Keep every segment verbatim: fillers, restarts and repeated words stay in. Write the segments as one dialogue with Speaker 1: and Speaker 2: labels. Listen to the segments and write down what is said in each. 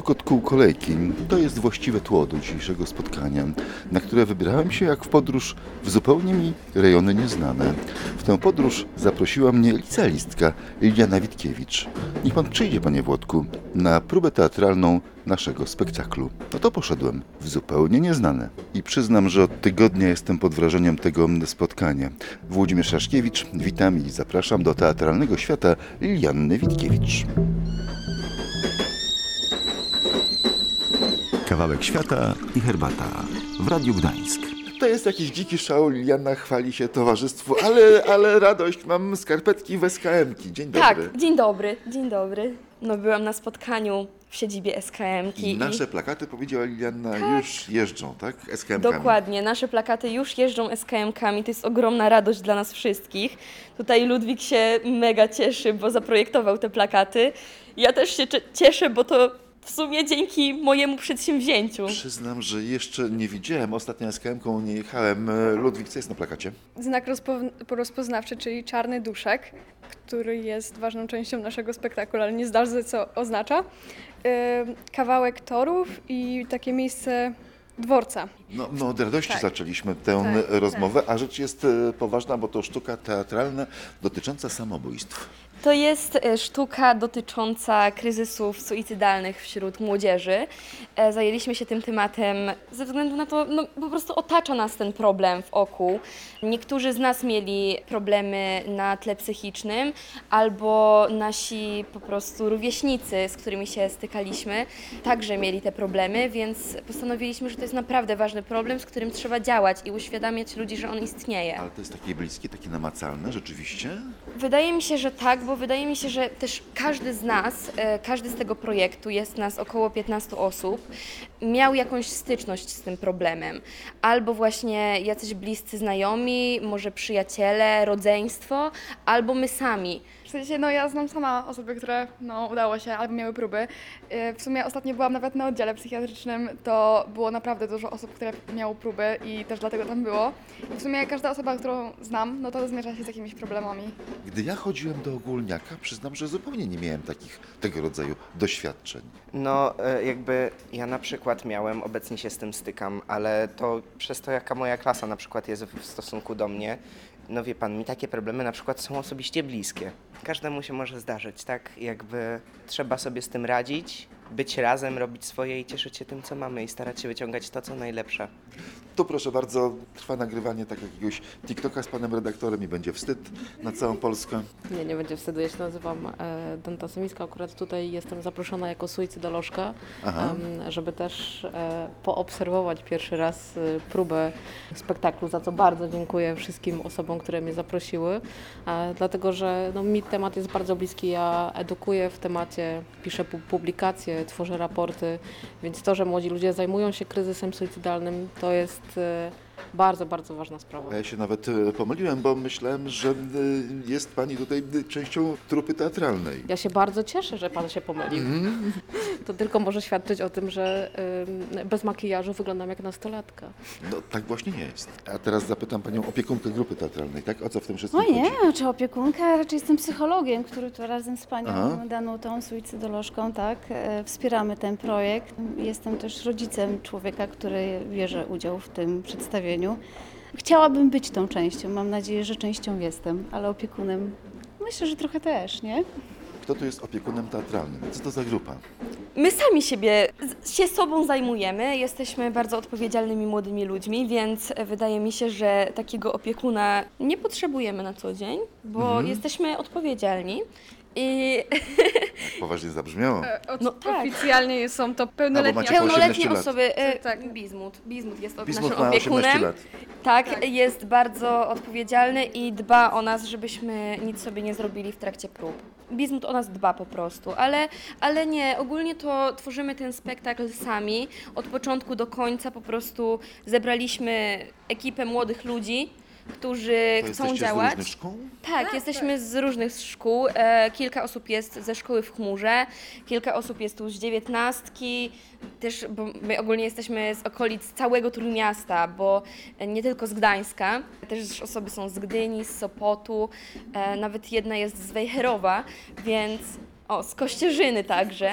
Speaker 1: Stukot kół kolejki to jest właściwe tło do dzisiejszego spotkania, na które wybrałem się jak w podróż w zupełnie mi rejony nieznane. W tę podróż zaprosiła mnie licealistka Liliana Witkiewicz. Niech pan przyjdzie, panie Włodku, na próbę teatralną naszego spektaklu. No to poszedłem w zupełnie nieznane. I przyznam, że od tygodnia jestem pod wrażeniem tego spotkania. Włodzimierz Szaszkiewicz, witam i zapraszam do teatralnego świata Lilianny Witkiewicz.
Speaker 2: Kawałek świata i herbata w Radiu Gdańsk.
Speaker 1: To jest jakiś dziki szał, Liliana chwali się towarzystwu, ale, ale radość, mam skarpetki w S K M-ki. Dzień dobry.
Speaker 3: Tak, dzień dobry, dzień dobry. No byłam na spotkaniu w siedzibie S K M-ki.
Speaker 1: I nasze
Speaker 3: i...
Speaker 1: plakaty, powiedziała Liliana,
Speaker 3: Tak.
Speaker 1: już jeżdżą, tak? S K M-kami.
Speaker 3: Dokładnie, nasze plakaty już jeżdżą S K M-kami, to jest ogromna radość dla nas wszystkich. Tutaj Ludwik się mega cieszy, bo zaprojektował te plakaty. Ja też się cieszę, bo to w sumie dzięki mojemu przedsięwzięciu.
Speaker 1: Przyznam, że jeszcze nie widziałem, ostatnio S K M-ką nie jechałem. Ludwik, co jest na plakacie?
Speaker 4: Znak rozpo- rozpoznawczy, czyli czarny duszek, który jest ważną częścią naszego spektaklu, ale nie zdarzy, co oznacza. Yy, kawałek torów i takie miejsce dworca.
Speaker 1: No, no od radości
Speaker 4: Tak.
Speaker 1: zaczęliśmy tę
Speaker 4: Tak,
Speaker 1: rozmowę, a rzecz jest e, poważna, bo to sztuka teatralna dotycząca samobójstw.
Speaker 3: To jest e, sztuka dotycząca kryzysów suicydalnych wśród młodzieży. E, Zajęliśmy się tym tematem ze względu na to, no po prostu otacza nas ten problem w oku. Niektórzy z nas mieli problemy na tle psychicznym, albo nasi po prostu rówieśnicy, z którymi się stykaliśmy, także mieli te problemy, więc postanowiliśmy, że to jest naprawdę ważny problem, z którym trzeba działać i uświadamiać ludzi, że on istnieje.
Speaker 1: Ale to jest takie bliskie, takie namacalne, rzeczywiście?
Speaker 3: Wydaje mi się, że tak, bo wydaje mi się, że też każdy z nas, e, każdy z tego projektu, jest nas około piętnastu osób, miał jakąś styczność z tym problemem. Albo właśnie jacyś bliscy znajomi, może przyjaciele, rodzeństwo, albo my sami.
Speaker 4: W sensie, no ja znam sama osoby, które no, udało się albo miały próby. Yy, W sumie ostatnio byłam nawet na oddziale psychiatrycznym, to było naprawdę dużo osób, które miało próby i też dlatego tam było. I w sumie każda osoba, którą znam, no to zmierza się z jakimiś problemami.
Speaker 1: Gdy ja chodziłem do ogólniaka, przyznam, że zupełnie nie miałem takich tego rodzaju doświadczeń.
Speaker 5: No e, jakby ja na przykład miałem, obecnie się z tym stykam, ale to przez to, jaka moja klasa na przykład jest w stosunku do mnie, no wie pan, mi takie problemy na przykład są osobiście bliskie. Każdemu się może zdarzyć, tak? Jakby trzeba sobie z tym radzić, być razem, robić swoje i cieszyć się tym, co mamy i starać się wyciągać to, co najlepsze.
Speaker 1: Tu proszę bardzo, trwa nagrywanie tak jakiegoś TikToka z panem redaktorem i będzie wstyd na całą Polskę.
Speaker 6: Nie, nie będzie wstydu. Ja się nazywam e, Danta Semiska. Akurat tutaj jestem zaproszona jako suicydolożka,
Speaker 1: Aha.
Speaker 6: em, żeby też e, poobserwować pierwszy raz e, próbę spektaklu, za co bardzo dziękuję wszystkim osobom, które mnie zaprosiły, e, dlatego że no, mi temat jest bardzo bliski. Ja edukuję w temacie, piszę pu- publikacje, tworzę raporty, więc to, że młodzi ludzie zajmują się kryzysem suicydalnym, to jest e, bardzo, bardzo ważna sprawa.
Speaker 1: A ja się nawet e, pomyliłem, bo myślałem, że e, jest pani tutaj e, częścią trupy teatralnej.
Speaker 6: Ja się bardzo cieszę, że pan się pomylił. To tylko może świadczyć o tym, że ym, bez makijażu wyglądam jak nastolatka.
Speaker 1: No tak właśnie nie jest. A teraz zapytam panią opiekunkę grupy teatralnej, tak? O co w tym wszystkim
Speaker 7: O nie,
Speaker 1: chodzi?
Speaker 7: czy opiekunka, raczej jestem psychologiem, który tu razem z panią
Speaker 1: Aha.
Speaker 7: Danutą, suicydolożką, tak, e, wspieramy ten projekt. Jestem też rodzicem człowieka, który bierze udział w tym przedstawieniu. Chciałabym być tą częścią, mam nadzieję, że częścią jestem, ale opiekunem myślę, że trochę też, nie?
Speaker 1: Kto tu jest opiekunem teatralnym? Co to za grupa?
Speaker 3: My sami siebie, z- się sobą zajmujemy, jesteśmy bardzo odpowiedzialnymi młodymi ludźmi, więc wydaje mi się, że takiego opiekuna nie potrzebujemy na co dzień, bo jesteśmy odpowiedzialni. I
Speaker 1: Tak poważnie zabrzmiało.
Speaker 4: Od,
Speaker 3: No tak.
Speaker 4: Oficjalnie są to
Speaker 1: Albo
Speaker 4: pełnoletnie
Speaker 1: macie po
Speaker 4: osoby.
Speaker 3: pełnoletnie
Speaker 1: osiemnaście lat.
Speaker 3: osoby, e,
Speaker 4: Tak.
Speaker 3: Bizmut, Bizmut jest
Speaker 1: Bizmut
Speaker 3: naszym
Speaker 1: ma osiemnaście
Speaker 3: opiekunem.
Speaker 1: lat.
Speaker 3: Tak,
Speaker 4: Tak.
Speaker 3: jest bardzo odpowiedzialny i dba o nas, żebyśmy nic sobie nie zrobili w trakcie prób. Bizmut o nas dba po prostu, ale, ale nie, ogólnie to tworzymy ten spektakl sami. Od początku do końca po prostu zebraliśmy ekipę młodych ludzi, którzy
Speaker 1: To
Speaker 3: chcą
Speaker 1: jesteście z
Speaker 3: działać.
Speaker 1: różnych szkół?
Speaker 3: Tak, jesteśmy z różnych szkół. E, kilka osób jest ze szkoły w Chmurze, kilka osób jest tu z dziewiętnastki, też, bo my ogólnie jesteśmy z okolic całego Trójmiasta, bo nie tylko z Gdańska, też osoby są z Gdyni, z Sopotu, e, nawet jedna jest z Wejherowa, więc o, z Kościerzyny także.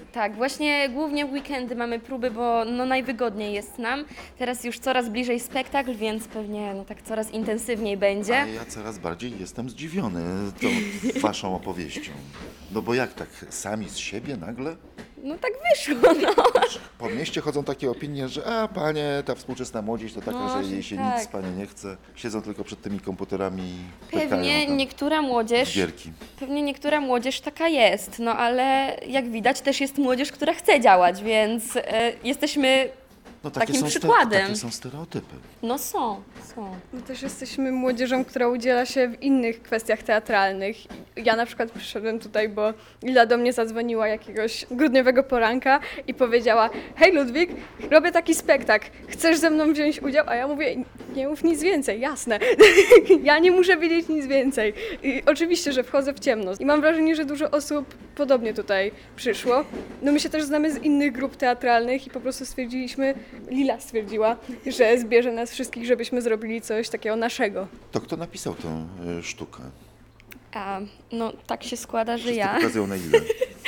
Speaker 3: Tak, właśnie głównie w weekendy mamy próby, bo no najwygodniej jest nam. Teraz już coraz bliżej spektakl, więc pewnie no tak coraz intensywniej będzie.
Speaker 1: A ja coraz bardziej jestem zdziwiony tą waszą opowieścią. No bo jak tak, sami z siebie nagle?
Speaker 3: No tak wyszło, no.
Speaker 1: Po mieście chodzą takie opinie, że a panie, ta współczesna młodzież to taka,
Speaker 3: Może
Speaker 1: że jej się
Speaker 3: tak.
Speaker 1: nic panie nie chce. Siedzą tylko przed tymi komputerami,
Speaker 3: Pewnie
Speaker 1: pekają tam
Speaker 3: niektóra
Speaker 1: w
Speaker 3: młodzież,
Speaker 1: gierki.
Speaker 3: pewnie niektóra młodzież taka jest, no ale jak widać też jest młodzież, która chce działać, więc e, jesteśmy,
Speaker 1: No takie
Speaker 3: takim
Speaker 1: są ste-
Speaker 3: przykładem.
Speaker 1: Takie są stereotypy.
Speaker 3: no są, są.
Speaker 8: My też jesteśmy młodzieżą, która udziela się w innych kwestiach teatralnych. Ja na przykład przyszedłem tutaj, bo Lila do mnie zadzwoniła jakiegoś grudniowego poranka i powiedziała: hej Ludwik, robię taki spektakl, chcesz ze mną wziąć udział? A ja mówię: nie mów nic więcej, jasne. Ja nie muszę wiedzieć nic więcej. I oczywiście, że wchodzę w ciemność. I mam wrażenie, że dużo osób podobnie tutaj przyszło. No my się też znamy z innych grup teatralnych i po prostu stwierdziliśmy, Lila stwierdziła, że zbierze nas wszystkich, żebyśmy zrobili coś takiego naszego.
Speaker 1: To kto napisał tę y, sztukę?
Speaker 3: A, no tak się składa, że
Speaker 1: Wszyscy
Speaker 3: ja.
Speaker 1: pokazują na ile.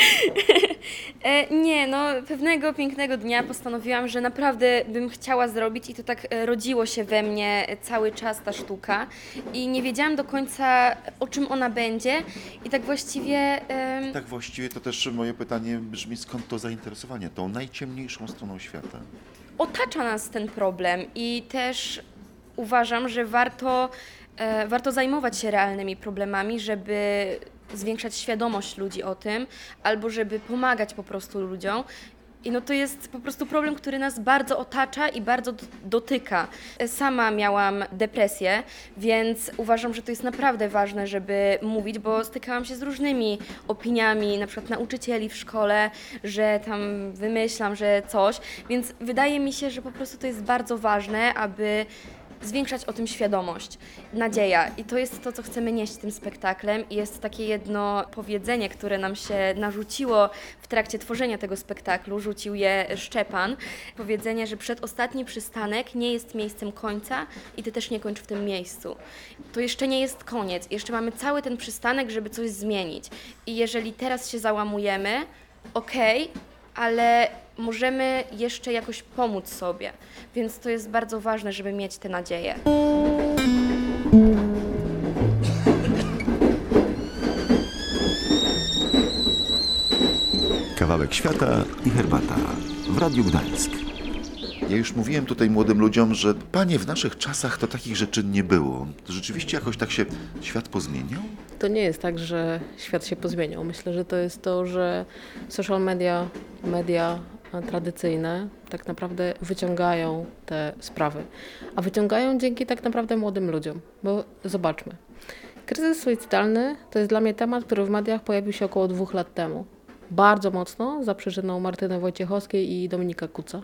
Speaker 3: E, nie, no pewnego pięknego dnia postanowiłam, że naprawdę bym chciała zrobić i to tak e, rodziło się we mnie cały czas ta sztuka i nie wiedziałam do końca, o czym ona będzie i tak właściwie em,
Speaker 1: Tak właściwie to też moje pytanie brzmi, skąd to zainteresowanie tą najciemniejszą stroną świata?
Speaker 3: otacza nas ten problem i też uważam, że warto, e, warto zajmować się realnymi problemami, żeby zwiększać świadomość ludzi o tym, albo żeby pomagać po prostu ludziom. I no to jest po prostu problem, który nas bardzo otacza i bardzo d- dotyka. Sama miałam depresję, więc uważam, że to jest naprawdę ważne, żeby mówić, bo stykałam się z różnymi opiniami, na przykład nauczycieli w szkole, że tam wymyślam, że coś, więc wydaje mi się, że po prostu to jest bardzo ważne, aby zwiększać o tym świadomość, nadzieja. I to jest to, co chcemy nieść tym spektaklem. I jest takie jedno powiedzenie, które nam się narzuciło w trakcie tworzenia tego spektaklu, rzucił je Szczepan. Powiedzenie, że przedostatni przystanek nie jest miejscem końca i ty też nie kończ w tym miejscu. To jeszcze nie jest koniec. Jeszcze mamy cały ten przystanek, żeby coś zmienić. I jeżeli teraz się załamujemy, okej, ale możemy jeszcze jakoś pomóc sobie. Więc to jest bardzo ważne, żeby mieć tę nadzieję.
Speaker 2: Kawałek świata i herbata w Radiu Gdańsk.
Speaker 1: Ja już mówiłem tutaj młodym ludziom, że panie, w naszych czasach to takich rzeczy nie było. To rzeczywiście jakoś tak się świat pozmieniał?
Speaker 6: To nie jest tak, że świat się pozmieniał. Myślę, że to jest to, że social media, media tradycyjne tak naprawdę wyciągają te sprawy. A wyciągają dzięki tak naprawdę młodym ludziom. Bo zobaczmy. Kryzys suicydalny to jest dla mnie temat, który w mediach pojawił się około dwóch lat temu. Bardzo mocno za przyczyną Martyny Wojciechowskiej i Dominika Kuca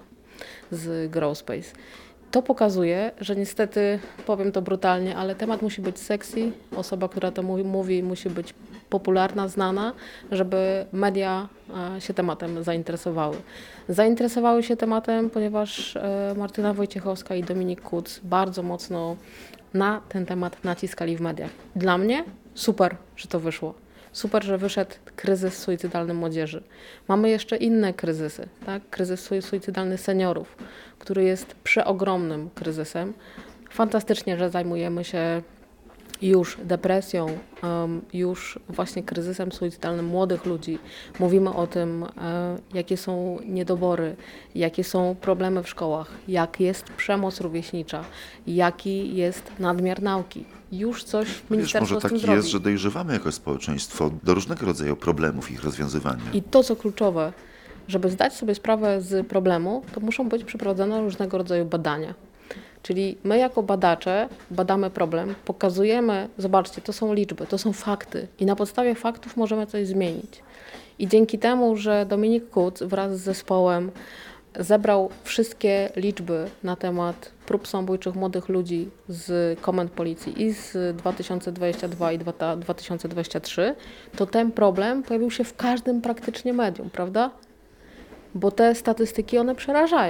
Speaker 6: z Grow Space. To pokazuje, że niestety, powiem to brutalnie, ale temat musi być sexy, osoba, która to mówi, mówi musi być popularna, znana, żeby media e, się tematem zainteresowały. Zainteresowały się tematem, ponieważ e, Martyna Wojciechowska i Dominik Kuc bardzo mocno na ten temat naciskali w mediach. Dla mnie super, że to wyszło. Super, że wyszedł kryzys suicydalny młodzieży. Mamy jeszcze inne kryzysy, tak? Kryzys sui- suicydalny seniorów, który jest przeogromnym kryzysem. Fantastycznie, że zajmujemy się już depresją, um, już właśnie kryzysem suicydalnym młodych ludzi. Mówimy o tym, e, jakie są niedobory, jakie są problemy w szkołach, jak jest przemoc rówieśnicza, jaki jest nadmiar nauki. Już coś
Speaker 1: Wiesz,
Speaker 6: ministerstwo
Speaker 1: może
Speaker 6: z tym
Speaker 1: tak
Speaker 6: zrobi.
Speaker 1: jest, że dojrzewamy jako społeczeństwo do różnego rodzaju problemów i ich rozwiązywania.
Speaker 6: I to, co kluczowe, żeby zdać sobie sprawę z problemu, to muszą być przeprowadzone różnego rodzaju badania. Czyli my jako badacze badamy problem, pokazujemy, zobaczcie, to są liczby, to są fakty i na podstawie faktów możemy coś zmienić. I dzięki temu, że Dominik Kuc wraz z zespołem zebrał wszystkie liczby na temat prób samobójczych młodych ludzi z komend policji i z dwa tysiące dwudziestego drugiego i dwa tysiące dwudziestego trzeciego, to ten problem pojawił się w każdym praktycznie medium, prawda? Bo te statystyki, one przerażają.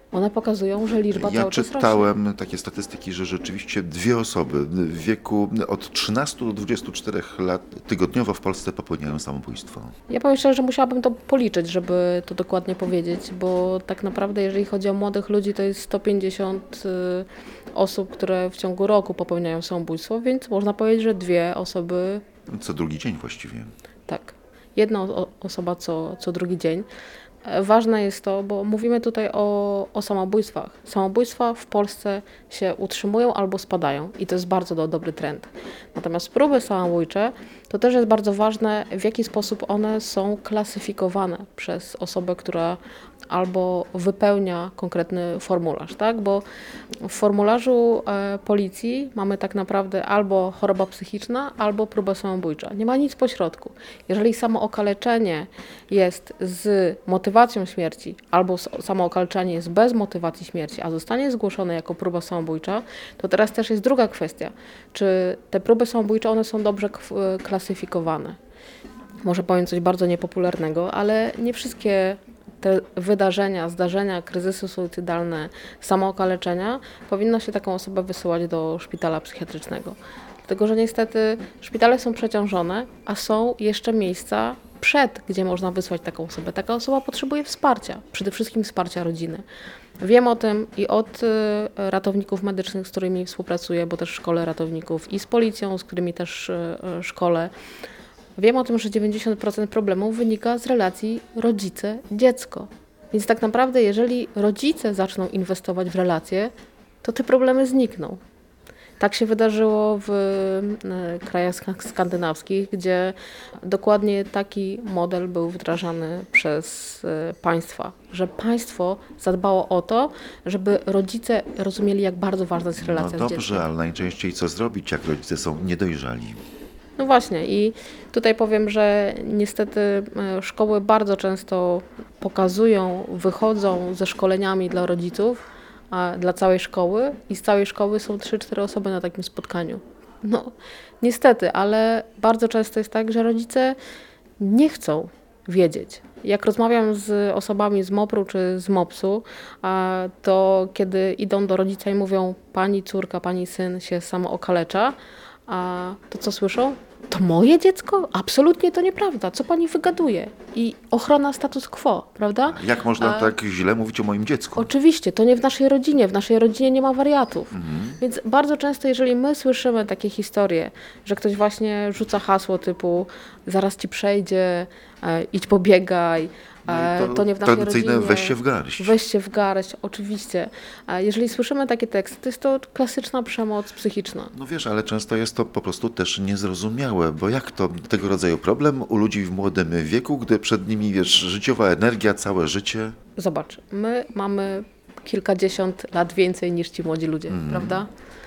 Speaker 6: one pokazują, że liczba
Speaker 1: Ja
Speaker 6: cały czas rośnie.
Speaker 1: czytałem takie statystyki, że rzeczywiście dwie osoby w wieku od trzynastu do dwudziestu czterech lat tygodniowo w Polsce popełniają samobójstwo.
Speaker 6: Ja powiem szczerze, że musiałabym to policzyć, żeby to dokładnie powiedzieć, bo tak naprawdę jeżeli chodzi o młodych ludzi, to jest sto pięćdziesiąt y, osób, które w ciągu roku popełniają samobójstwo, więc można powiedzieć, że dwie osoby,
Speaker 1: Co drugi dzień właściwie.
Speaker 6: tak, jedna o, osoba co, co drugi dzień. E, Ważne jest to, bo mówimy tutaj o, o samobójstwach. Samobójstwa w Polsce się utrzymują albo spadają i to jest bardzo do, dobry trend. Natomiast próby samobójcze to też jest bardzo ważne, w jaki sposób one są klasyfikowane przez osobę, która albo wypełnia konkretny formularz, tak? Bo w formularzu e, policji mamy tak naprawdę albo choroba psychiczna, albo próba samobójcza. Nie ma nic pośrodku. Jeżeli samookaleczenie jest z motywacją śmierci, albo s- samookaleczenie jest bez motywacji śmierci, a zostanie zgłoszone jako próba samobójcza, to teraz też jest druga kwestia. Czy te próby samobójcze, one są dobrze k- klasyfikowane? Może powiem coś bardzo niepopularnego, ale nie wszystkie te wydarzenia, zdarzenia, kryzysy suicydalne, samookaleczenia, powinno się taką osobę wysyłać do szpitala psychiatrycznego. Dlatego, że niestety szpitale są przeciążone, a są jeszcze miejsca przed, gdzie można wysłać taką osobę. Taka osoba potrzebuje wsparcia, przede wszystkim wsparcia rodziny. Wiem o tym i od y, ratowników medycznych, z którymi współpracuję, bo też szkolę ratowników, i z policją, z którymi też y, y, szkolę. Wiem o tym, że dziewięćdziesiąt procent problemów wynika z relacji rodzice-dziecko. Więc tak naprawdę, jeżeli rodzice zaczną inwestować w relacje, to te problemy znikną. Tak się wydarzyło w e, krajach sk- skandynawskich, gdzie dokładnie taki model był wdrażany przez e, państwa, że państwo zadbało o to, żeby rodzice rozumieli, jak bardzo ważna jest
Speaker 1: No
Speaker 6: relacja z dzieckiem.
Speaker 1: dobrze, ale najczęściej co zrobić, jak rodzice są niedojrzali?
Speaker 6: No właśnie i tutaj powiem, że niestety e, szkoły bardzo często pokazują, wychodzą ze szkoleniami dla rodziców, a dla całej szkoły i z całej szkoły są trzy cztery osoby na takim spotkaniu. No niestety, ale bardzo często jest tak, że rodzice nie chcą wiedzieć. Jak rozmawiam z osobami z mopru czy z mopsu, a to kiedy idą do rodzica i mówią: pani córka, pani syn się samookalecza, a to co słyszą? To moje dziecko? Absolutnie to nieprawda. Co pani wygaduje? I ochrona status quo, prawda?
Speaker 1: Jak można
Speaker 6: A-
Speaker 1: tak źle mówić o moim dziecku?
Speaker 6: Oczywiście, to nie w naszej rodzinie. W naszej rodzinie nie ma wariatów. Więc bardzo często, jeżeli my słyszymy takie historie, że ktoś właśnie rzuca hasło typu zaraz ci przejdzie, e, idź pobiegaj, e,
Speaker 1: No i to
Speaker 6: to nie w naszej
Speaker 1: tradycyjne
Speaker 6: rodzinie.
Speaker 1: weź się w garść.
Speaker 6: Weź się w garść, oczywiście. A jeżeli słyszymy takie teksty, to jest to klasyczna przemoc psychiczna.
Speaker 1: No wiesz, ale często jest to po prostu też niezrozumiałe, bo jak to tego rodzaju problem u ludzi w młodym wieku, gdy przed nimi, wiesz, życiowa energia, całe życie?
Speaker 6: Zobacz, my mamy kilkadziesiąt lat więcej niż ci młodzi ludzie, prawda?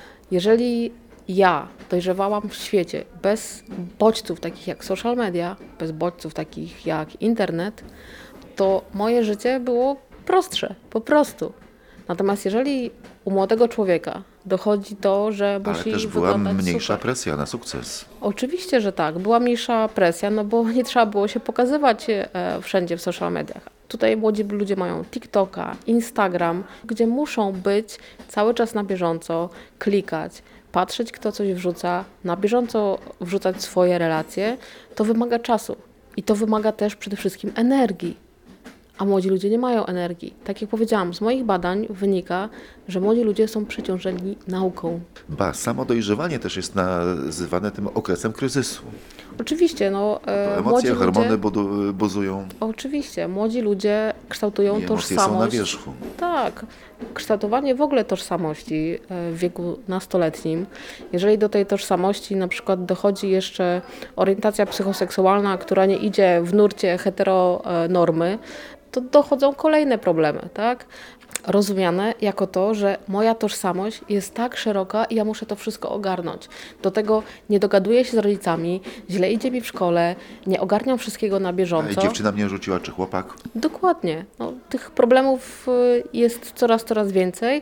Speaker 6: Jeżeli ja dojrzewałam w świecie bez bodźców takich jak social media, bez bodźców takich jak internet, to moje życie było prostsze, po prostu. Natomiast jeżeli u młodego człowieka dochodzi to, że
Speaker 1: Ale
Speaker 6: musi
Speaker 1: też była
Speaker 6: wyglądać
Speaker 1: mniejsza
Speaker 6: super.
Speaker 1: presja na sukces.
Speaker 6: Oczywiście, że tak. Była mniejsza presja, no bo nie trzeba było się pokazywać e, wszędzie w social mediach. Tutaj młodzi ludzie mają TikToka, Instagram, gdzie muszą być cały czas na bieżąco, klikać, patrzeć, kto coś wrzuca, na bieżąco wrzucać swoje relacje. To wymaga czasu i to wymaga też przede wszystkim energii. A młodzi ludzie nie mają energii. Tak jak powiedziałam, z moich badań wynika, że młodzi ludzie są przeciążeni nauką.
Speaker 1: Ba, samo dojrzewanie też jest nazywane tym okresem kryzysu.
Speaker 6: Oczywiście, no, e,
Speaker 1: Emocje,
Speaker 6: młodzi
Speaker 1: hormony
Speaker 6: ludzie,
Speaker 1: budu- buzują
Speaker 6: oczywiście, młodzi ludzie kształtują
Speaker 1: i emocje są na
Speaker 6: tożsamość.
Speaker 1: wierzchu.
Speaker 6: Tak, kształtowanie w ogóle tożsamości e, w wieku nastoletnim. Jeżeli do tej tożsamości na przykład dochodzi jeszcze orientacja psychoseksualna, która nie idzie w nurcie heteronormy, to dochodzą kolejne problemy, tak? Rozumiane jako to, że moja tożsamość jest tak szeroka i ja muszę to wszystko ogarnąć. Do tego nie dogaduję się z rodzicami, źle idzie mi w szkole, nie ogarniam wszystkiego na
Speaker 1: Ej,
Speaker 6: bieżąco.
Speaker 1: dziewczyna mnie rzuciła, czy chłopak?
Speaker 6: Dokładnie. No, tych problemów y, jest coraz, coraz więcej,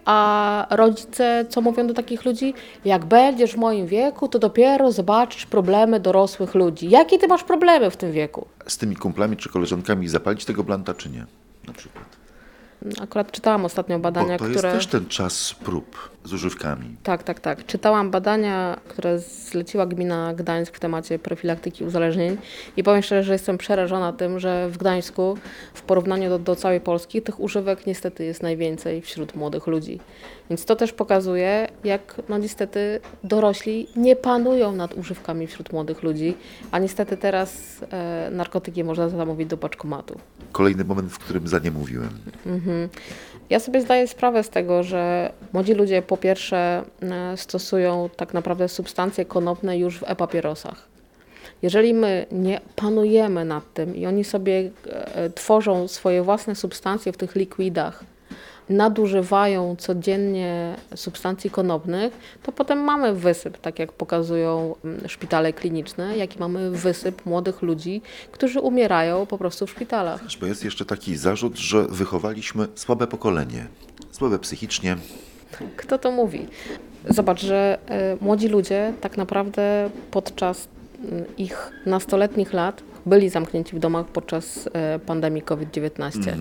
Speaker 6: a rodzice co mówią do takich ludzi? Jak będziesz w moim wieku, to dopiero zobaczysz problemy dorosłych ludzi. Jakie ty masz problemy w tym wieku?
Speaker 1: Z tymi kumplami czy koleżankami zapalić tego blanta, czy nie? Na przykład.
Speaker 6: Akurat czytałam ostatnio badania,
Speaker 1: Bo to jest
Speaker 6: które...
Speaker 1: też ten czas prób z używkami.
Speaker 6: Tak, tak, tak. Czytałam badania, które zleciła gmina Gdańsk w temacie profilaktyki uzależnień i powiem szczerze, że jestem przerażona tym, że w Gdańsku w porównaniu do, do całej Polski tych używek niestety jest najwięcej wśród młodych ludzi. Więc to też pokazuje, jak no niestety dorośli nie panują nad używkami wśród młodych ludzi, a niestety teraz e, narkotyki można zamówić do paczkomatu.
Speaker 1: Kolejny moment, w którym zaniemówiłem.
Speaker 6: Mhm. Ja sobie zdaję sprawę z tego, że młodzi ludzie po pierwsze e, stosują tak naprawdę substancje konopne już w e-papierosach. Jeżeli my nie panujemy nad tym i oni sobie e, tworzą swoje własne substancje w tych likwidach, nadużywają codziennie substancji konopnych, to potem mamy wysyp, tak jak pokazują mm, szpitale kliniczne, jak i mamy wysyp młodych ludzi, którzy umierają po prostu w szpitalach.
Speaker 1: Bo jest jeszcze taki zarzut, że wychowaliśmy słabe pokolenie. Słabe psychicznie.
Speaker 6: Kto to mówi? Zobacz, że y, młodzi ludzie tak naprawdę podczas y, ich nastoletnich lat byli zamknięci w domach podczas y, pandemii COVID dziewiętnaście.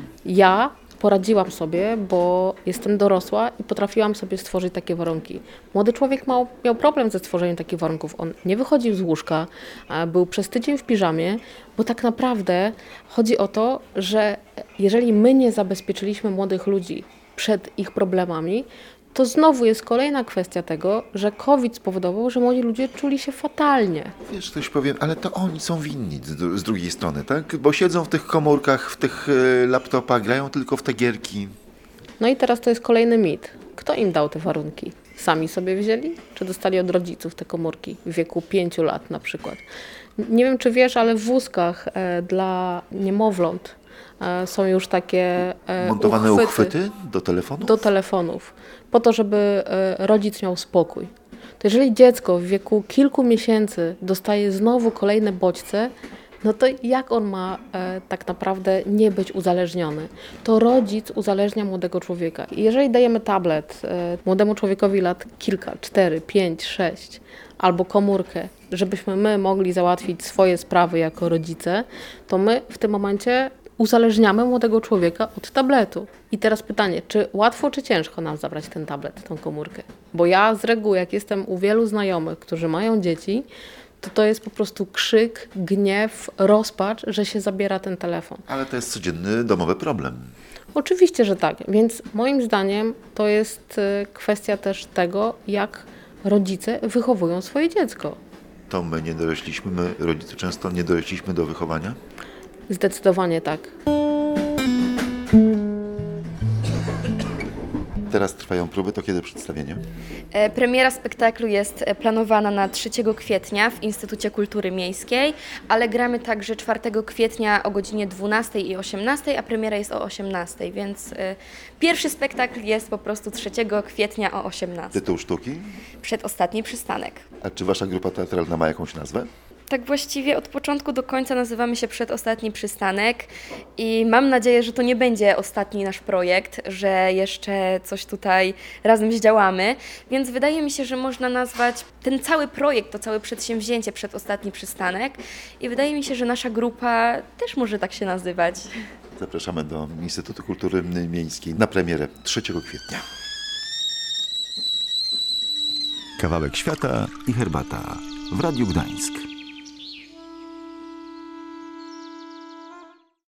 Speaker 6: Ja poradziłam sobie, bo jestem dorosła i potrafiłam sobie stworzyć takie warunki. Młody człowiek miał, miał problem ze stworzeniem takich warunków. On nie wychodził z łóżka, a był przez tydzień w piżamie, bo tak naprawdę chodzi o to, że jeżeli my nie zabezpieczyliśmy młodych ludzi przed ich problemami, to znowu jest kolejna kwestia tego, że COVID spowodował, że młodzi ludzie czuli się fatalnie.
Speaker 1: Wiesz, ktoś powie, ale to oni są winni z, z drugiej strony, tak? Bo siedzą w tych komórkach, w tych e, laptopach, grają tylko w te gierki.
Speaker 6: No i teraz to jest kolejny mit. Kto im dał te warunki? Sami sobie wzięli? Czy dostali od rodziców te komórki w wieku pięciu lat na przykład? Nie wiem, czy wiesz, ale w wózkach e, dla niemowląt e, są już takie e,
Speaker 1: Montowane
Speaker 6: uchwyty,
Speaker 1: uchwyty do telefonu?
Speaker 6: do telefonów, po to, żeby e, rodzic miał spokój. To jeżeli dziecko w wieku kilku miesięcy dostaje znowu kolejne bodźce, no to jak on ma e, tak naprawdę nie być uzależniony? To rodzic uzależnia młodego człowieka. I jeżeli dajemy tablet e, młodemu człowiekowi lat kilka, cztery, pięć, sześć, albo komórkę, żebyśmy my mogli załatwić swoje sprawy jako rodzice, to my w tym momencie uzależniamy młodego człowieka od tabletu. I teraz pytanie, czy łatwo, czy ciężko nam zabrać ten tablet, tą komórkę? Bo ja z reguły, jak jestem u wielu znajomych, którzy mają dzieci, to to jest po prostu krzyk, gniew, rozpacz, że się zabiera ten telefon.
Speaker 1: Ale to jest codzienny domowy problem.
Speaker 6: Oczywiście, że tak. Więc moim zdaniem to jest y, kwestia też tego, jak rodzice wychowują swoje dziecko.
Speaker 1: To my nie dorośliśmy, my rodzice często nie dorośliśmy do wychowania?
Speaker 6: Zdecydowanie tak.
Speaker 1: Teraz trwają próby, to kiedy przedstawienie?
Speaker 3: E, Premiera spektaklu jest e, planowana na trzeciego kwietnia w Instytucie Kultury Miejskiej, ale gramy także czwartego kwietnia o godzinie dwunastej i osiemnastej, a premiera jest o osiemnastej, więc e, pierwszy spektakl jest po prostu trzeciego kwietnia o osiemnastej.
Speaker 1: Tytuł sztuki?
Speaker 3: Przedostatni przystanek.
Speaker 1: A czy wasza grupa teatralna ma jakąś nazwę?
Speaker 3: Tak właściwie od początku do końca nazywamy się Przedostatni Przystanek i mam nadzieję, że to nie będzie ostatni nasz projekt, że jeszcze coś tutaj razem zdziałamy, więc wydaje mi się, że można nazwać ten cały projekt, to całe przedsięwzięcie Przedostatni Przystanek i wydaje mi się, że nasza grupa też może tak się nazywać.
Speaker 1: Zapraszamy do Instytutu Kultury Miejskiej na premierę trzeciego kwietnia.
Speaker 2: Kawałek świata i herbata w Radiu Gdańsk.